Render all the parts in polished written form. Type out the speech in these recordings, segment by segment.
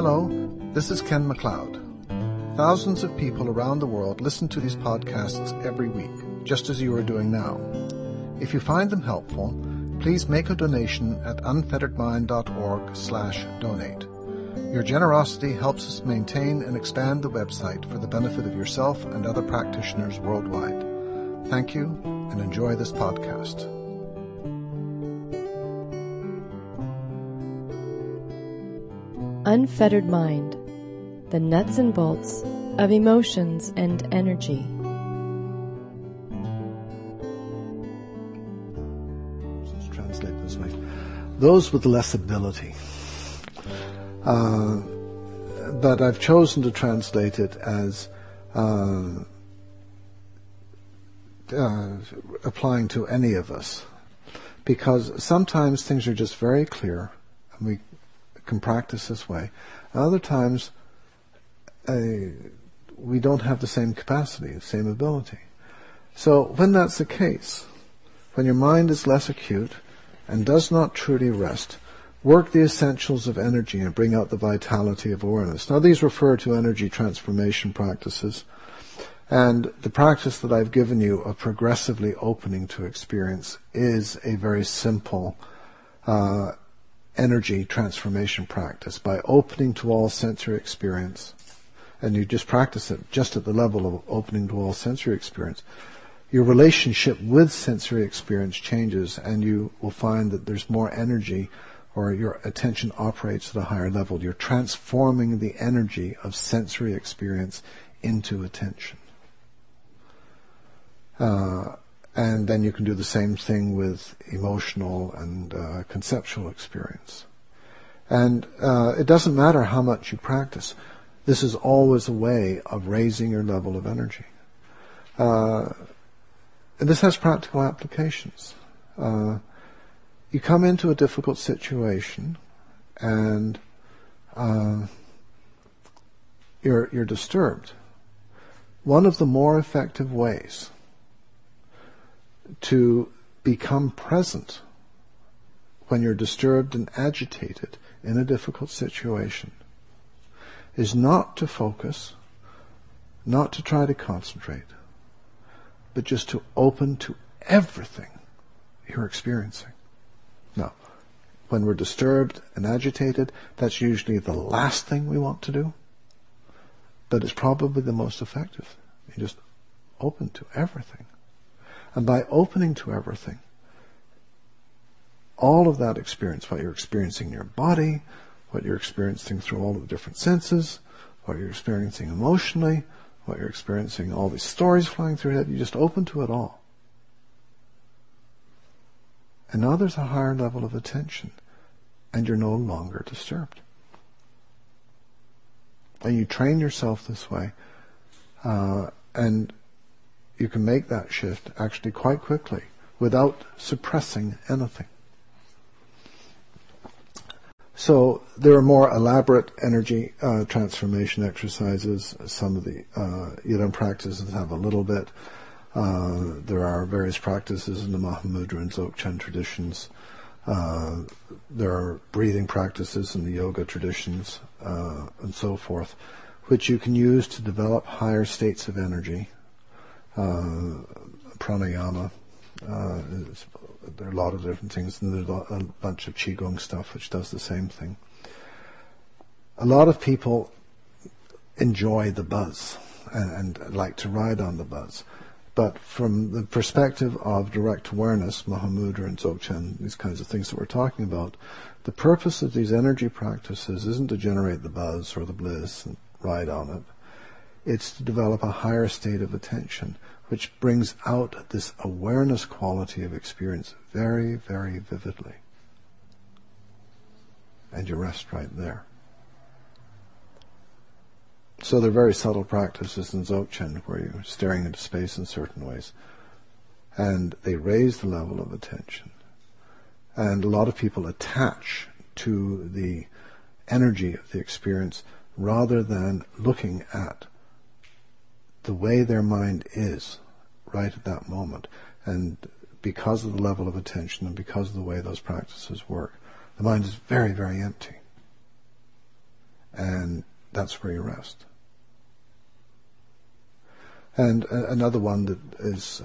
Hello, this is Ken MacLeod. Thousands of people around the world listen to these podcasts every week, just as you are doing now. If you find them helpful, please make a donation at unfetteredmind.org/donate. Your generosity helps us maintain and expand the website for the benefit of yourself and other practitioners worldwide. Thank you, and enjoy this podcast. Unfettered Mind, the nuts and bolts of emotions and energy. Let's translate this way. Those with less ability. But I've chosen to translate it as applying to any of us, because sometimes things are just very clear and we can practice this way. Other times we don't have the same capacity, the same ability. So when that's the case, when your mind is less acute and does not truly rest, work the essentials of energy and bring out the vitality of awareness. Now these refer to energy transformation practices, and the practice that I've given you of progressively opening to experience is a very simple energy transformation practice. By opening to all sensory experience, and you just practice it just at the level of opening to all sensory experience, your relationship with sensory experience changes, and you will find that there's more energy, or your attention operates at a higher level. You're transforming the energy of sensory experience into attention. And then you can do the same thing with emotional and conceptual experience. And it doesn't matter how much you practice. This is always a way of raising your level of energy. And this has practical applications. You come into a difficult situation and you're disturbed. One of the more effective ways to become present when you're disturbed and agitated in a difficult situation is not to focus, not to try to concentrate, but just to open to everything you're experiencing. Now, when we're disturbed and agitated, that's usually the last thing we want to do, but it's probably the most effective. You just open to everything. And by opening to everything, all of that experience, what you're experiencing in your body, what you're experiencing through all of the different senses, what you're experiencing emotionally, what you're experiencing, all these stories flying through your head, you just open to it all. And now there's a higher level of attention, and you're no longer disturbed. And you train yourself this way, and you can make that shift actually quite quickly without suppressing anything. So there are more elaborate energy transformation exercises. Some of the Yidam practices have a little bit. There are various practices in the Mahamudra and Dzogchen traditions. There are breathing practices in the yoga traditions, and so forth, which you can use to develop higher states of energy. Pranayama, there are a lot of different things, and there's a bunch of Qigong stuff which does the same thing. A lot of people enjoy the buzz and like to ride on the buzz, but from the perspective of direct awareness, Mahamudra and Dzogchen, these kinds of things that we're talking about, the purpose of these energy practices isn't to generate the buzz or the bliss and ride on it. It's to develop a higher state of attention, which brings out this awareness quality of experience very, very vividly. And you rest right there. So there are very subtle practices in Dzogchen where you're staring into space in certain ways, and they raise the level of attention. And a lot of people attach to the energy of the experience rather than looking at the way their mind is right at that moment. And because of the level of attention and because of the way those practices work, the mind is very, very empty. and that's where you rest. And another one that is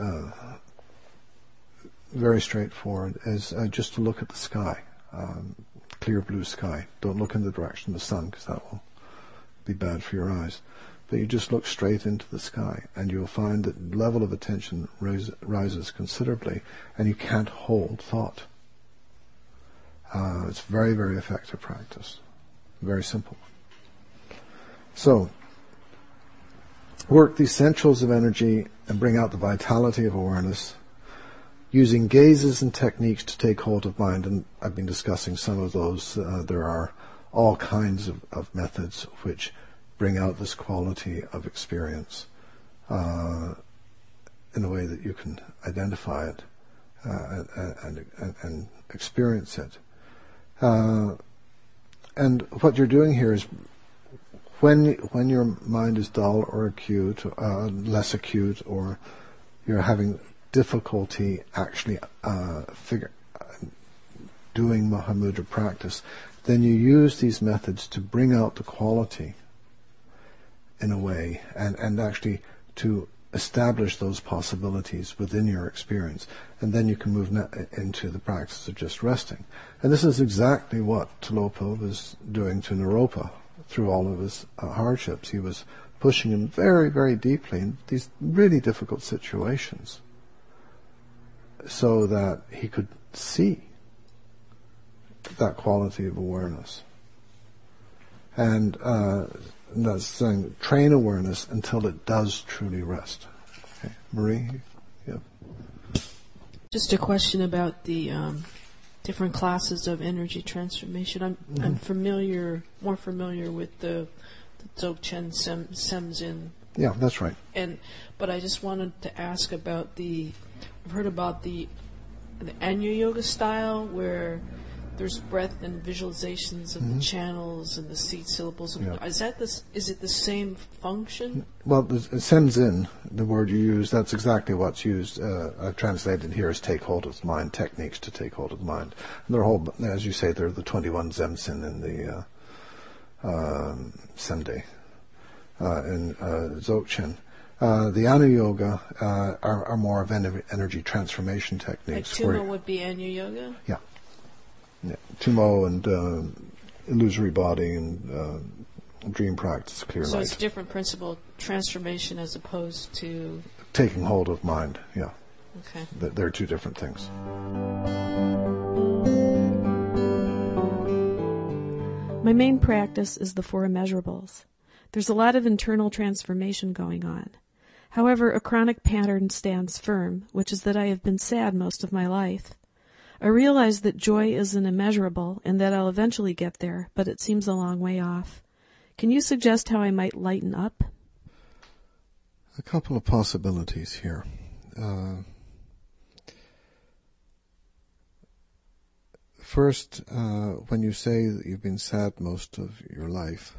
very straightforward is just to look at the sky, clear blue sky. Don't look in the direction of the sun, because that will be bad for your eyes. But you just look straight into the sky, and you'll find that the level of attention rises considerably, and you can't hold thought. It's very, very effective practice. Very simple. So, work the essentials of energy and bring out the vitality of awareness using gazes and techniques to take hold of mind. And I've been discussing some of those. There are all kinds of methods which bring out this quality of experience in a way that you can identify it and experience it. And what you're doing here is when your mind is dull or acute, less acute, or you're having difficulty actually doing Mahamudra practice, then you use these methods to bring out the quality in a way, and actually to establish those possibilities within your experience. And then you can move into the practice of just resting. And this is exactly what Tilopa was doing to Naropa through all of his hardships. He was pushing him very, very deeply in these really difficult situations so that he could see that quality of awareness. And that's saying, train awareness until it does truly rest. Okay. Marie? Yeah. Just a question about the different classes of energy transformation. I'm more familiar with the Dzogchen Semzin. Yeah, that's right. But I just wanted to ask about I've heard about the Anya Yoga style, where there's breath and visualizations of the channels and the seed syllables. Yeah. Is it the same function? Well, the Semzin, the word you use, that's exactly what's used. Translated here as take hold of the mind, techniques to take hold of the mind. And they're all, as you say, they're the 21 Zemsin in the Semde, in Dzogchen. The Anya Yoga are more of energy transformation techniques. Like Tummo would be Anya Yoga? Yeah. Yeah, Tummo and illusory body and dream practice, clear light. So it's different principle, transformation as opposed to taking hold of mind. Yeah. Okay. They're two different things. My main practice is the Four Immeasurables. There's a lot of internal transformation going on. However, a chronic pattern stands firm, which is that I have been sad most of my life. I realize that joy is an immeasurable and that I'll eventually get there, but it seems a long way off. Can you suggest how I might lighten up? A couple of possibilities here. First, when you say that you've been sad most of your life,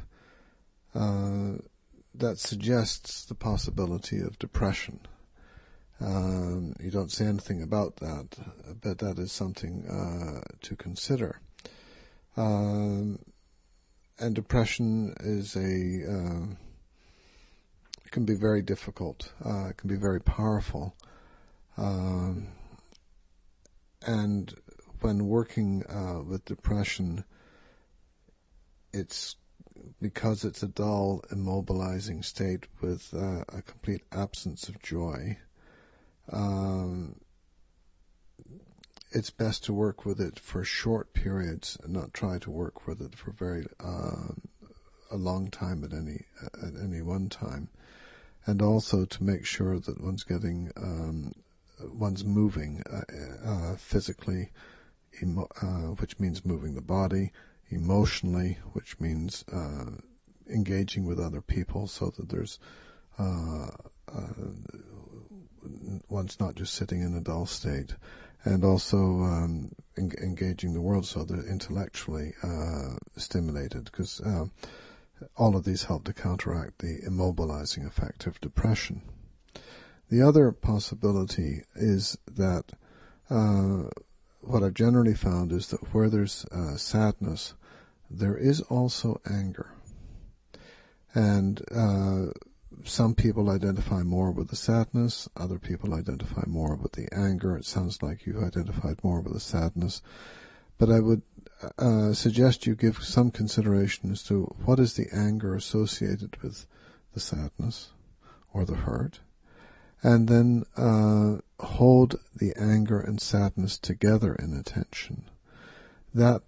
that suggests the possibility of depression. You don't say anything about that, but that is something to consider. And depression is it can be very difficult. It can be very powerful. And when working with depression, it's because it's a dull, immobilizing state with a complete absence of joy. It's best to work with it for short periods and not try to work with it for a long time at any one time, and also to make sure that one's moving physically, which means moving the body, emotionally, which means engaging with other people, so that there's one's not just sitting in a dull state, and also engaging the world, so they're intellectually stimulated, because all of these help to counteract the immobilizing effect of depression. The other possibility is that what I've generally found is that where there's sadness, there is also anger. And some people identify more with the sadness, other people identify more with the anger. It sounds like you've identified more with the sadness. But I would suggest you give some consideration as to what is the anger associated with the sadness or the hurt, and then hold the anger and sadness together in attention. That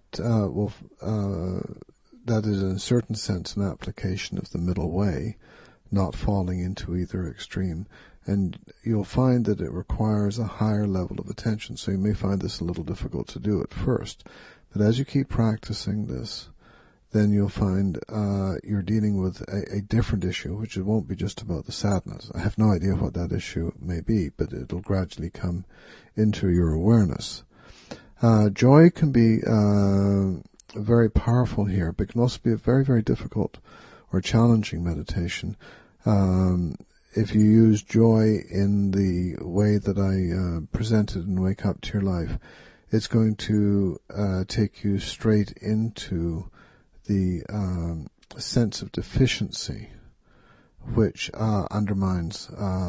that is in a certain sense an application of the middle way, not falling into either extreme. And you'll find that it requires a higher level of attention. So you may find this a little difficult to do at first. But as you keep practicing this, then you'll find you're dealing with a different issue, which it won't be just about the sadness. I have no idea what that issue may be, but it'll gradually come into your awareness. Joy can be very powerful here, but can also be a very, very difficult or challenging meditation. If you use joy in the way that I presented in Wake Up to Your Life, it's going to take you straight into the sense of deficiency, which undermines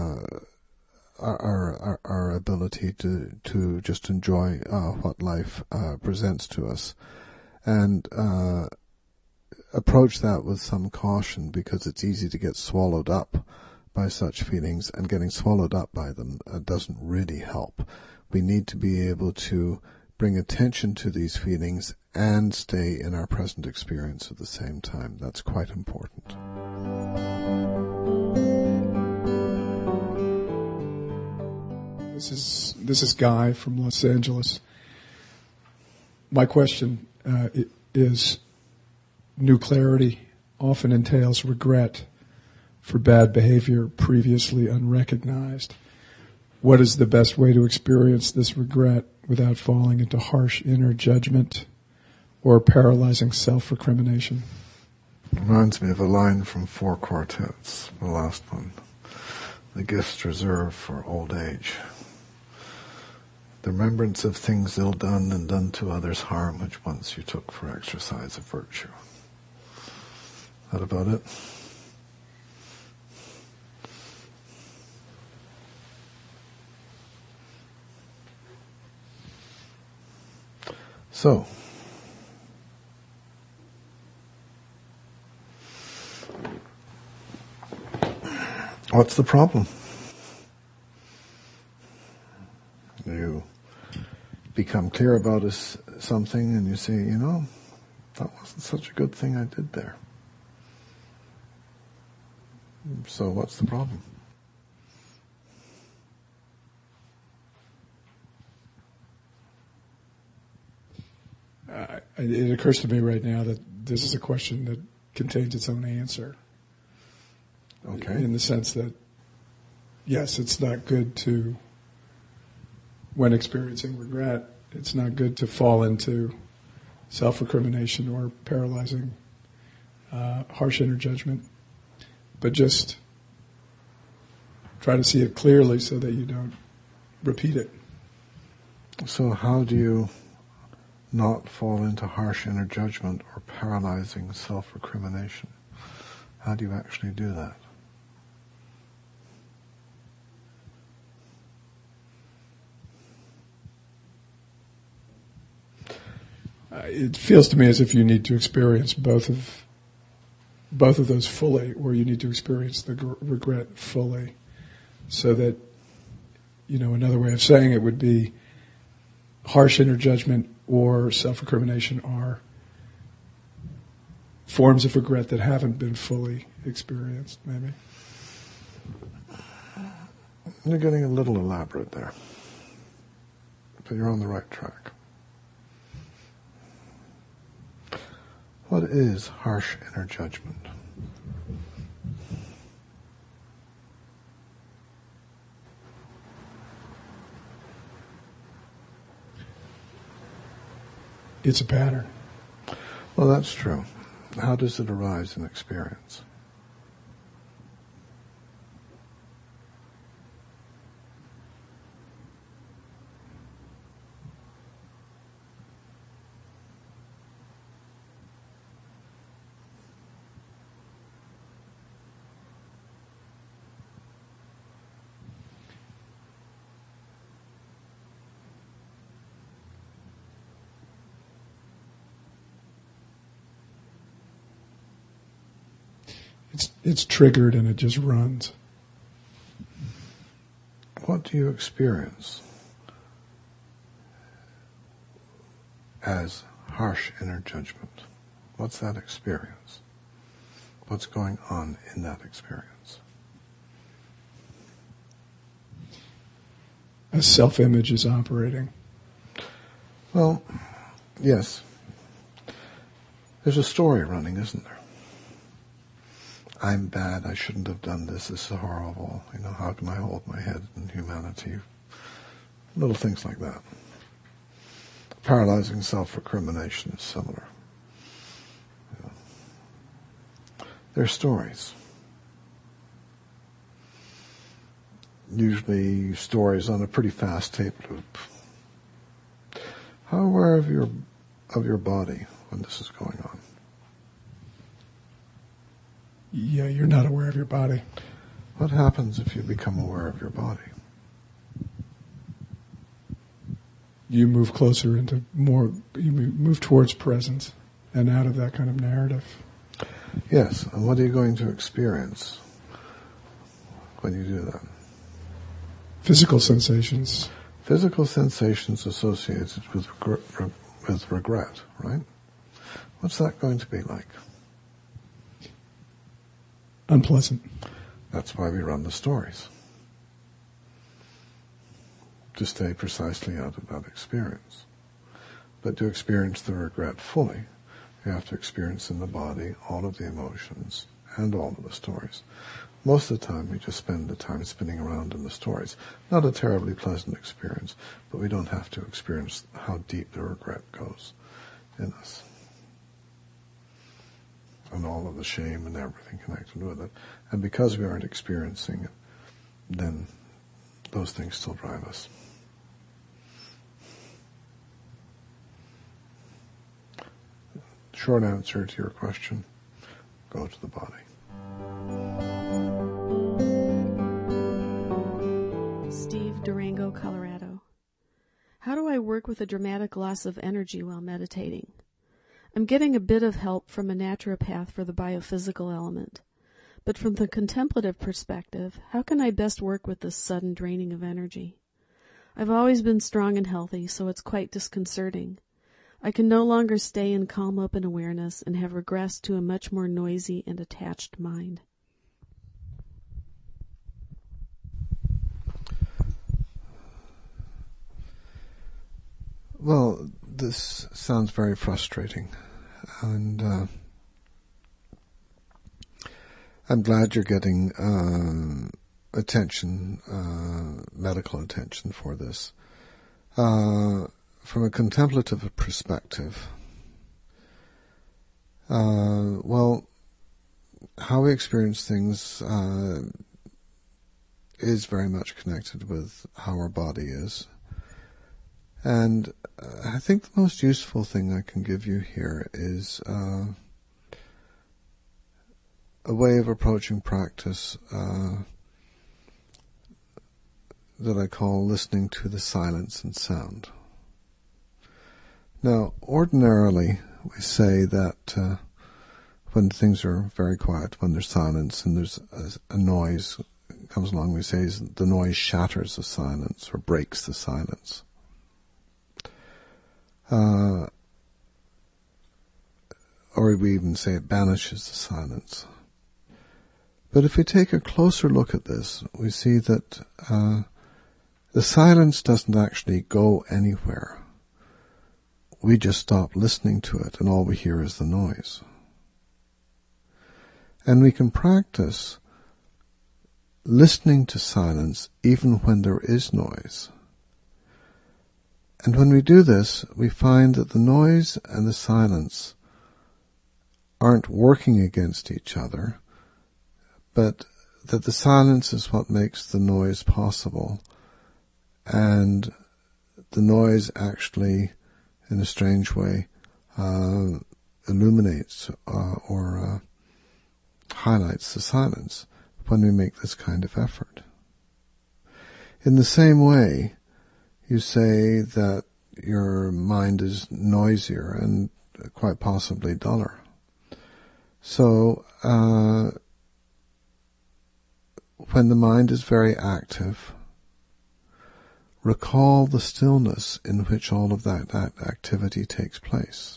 our ability to just enjoy what life presents to us, and approach that with some caution, because it's easy to get swallowed up by such feelings, and getting swallowed up by them doesn't really help. We need to be able to bring attention to these feelings and stay in our present experience at the same time. That's quite important. This is Guy from Los Angeles. My question is, new clarity often entails regret for bad behavior previously unrecognized. What is the best way to experience this regret without falling into harsh inner judgment or paralyzing self-recrimination? Reminds me of a line from Four Quartets, the last one. The gifts reserved for old age. The remembrance of things ill done and done to others harm, which once you took for exercise of virtue. That about it? So, what's the problem? You become clear about something and you say, that wasn't such a good thing I did there. So what's the problem? It occurs to me right now that this is a question that contains its own answer. Okay. In the sense that, yes, it's not good to, when experiencing regret, it's not good to fall into self-recrimination or paralyzing, harsh inner judgment, but just try to see it clearly so that you don't repeat it. So how do you not fall into harsh inner judgment or paralyzing self-recrimination? How do you actually do that? It feels to me as if you need to experience both of those fully, or you need to experience the regret fully, so that, another way of saying it would be harsh inner judgment or self-recrimination are forms of regret that haven't been fully experienced, maybe. You're getting a little elaborate there, but you're on the right track. What is harsh inner judgment? It's a pattern. Well, that's true. How does it arise in experience? it's triggered and it just runs. What do you experience as harsh inner judgment? What's that experience? What's going on in that experience? A self-image is operating. Well, yes. There's a story running, isn't there? I'm bad, I shouldn't have done this is horrible. How can I hold my head in humanity? Little things like that. Paralyzing self-recrimination is similar. They're stories. Usually stories on a pretty fast tape loop. How aware of your body when this is going on? Yeah, you're not aware of your body. What happens if you become aware of your body? You move closer into more, you move towards presence and out of that kind of narrative. Yes, and what are you going to experience when you do that? Physical sensations. Physical sensations associated with regret, right? What's that going to be like? Unpleasant. That's why we run the stories. To stay precisely out of that experience. But to experience the regret fully, you have to experience in the body all of the emotions and all of the stories. Most of the time we just spend the time spinning around in the stories. Not a terribly pleasant experience, but we don't have to experience how deep the regret goes in us. And all of the shame and everything connected with it. And because we aren't experiencing it, then those things still drive us. Short answer to your question, go to the body. Steve, Durango, Colorado. How do I work with a dramatic loss of energy while meditating? I'm getting a bit of help from a naturopath for the biophysical element. But from the contemplative perspective, how can I best work with this sudden draining of energy? I've always been strong and healthy, so it's quite disconcerting. I can no longer stay in calm open awareness and have regressed to a much more noisy and attached mind. Well, this sounds very frustrating, and I'm glad you're getting attention, medical attention for this. From a contemplative perspective, well, how we experience things is very much connected with how our body is. And I think the most useful thing I can give you here is a way of approaching practice that I call listening to the silence and sound. Now, ordinarily, we say that when things are very quiet, when there's silence and there's a noise comes along, we say the noise shatters the silence or breaks the silence. Or we even say it banishes the silence. But if we take a closer look at this, we see that the silence doesn't actually go anywhere. We just stop listening to it, and all we hear is the noise. And we can practice listening to silence even when there is noise. And when we do this, we find that the noise and the silence aren't working against each other, but that the silence is what makes the noise possible, and the noise actually, in a strange way, illuminates or highlights the silence when we make this kind of effort. In the same way, you say that your mind is noisier and quite possibly duller. So when the mind is very active, recall the stillness in which all of that activity takes place.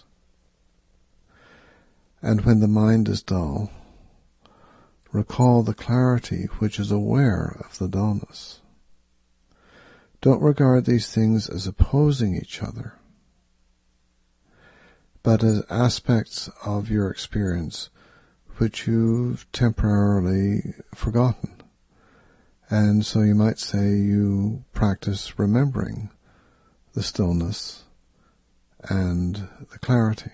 And when the mind is dull, recall the clarity which is aware of the dullness. Don't regard these things as opposing each other, but as aspects of your experience which you've temporarily forgotten. And so you might say you practice remembering the stillness and the clarity.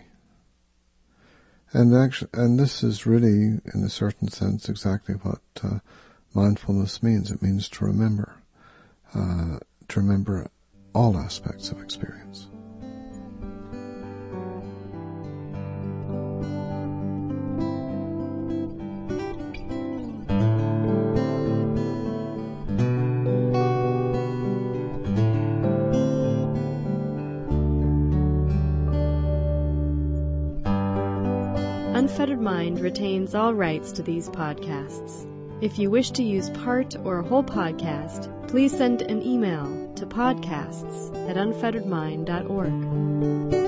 And this is really, in a certain sense, exactly what mindfulness means. It means to remember all aspects of experience. Unfettered Mind retains all rights to these podcasts. If you wish to use part or a whole podcast, please send an email to podcasts@unfetteredmind.org.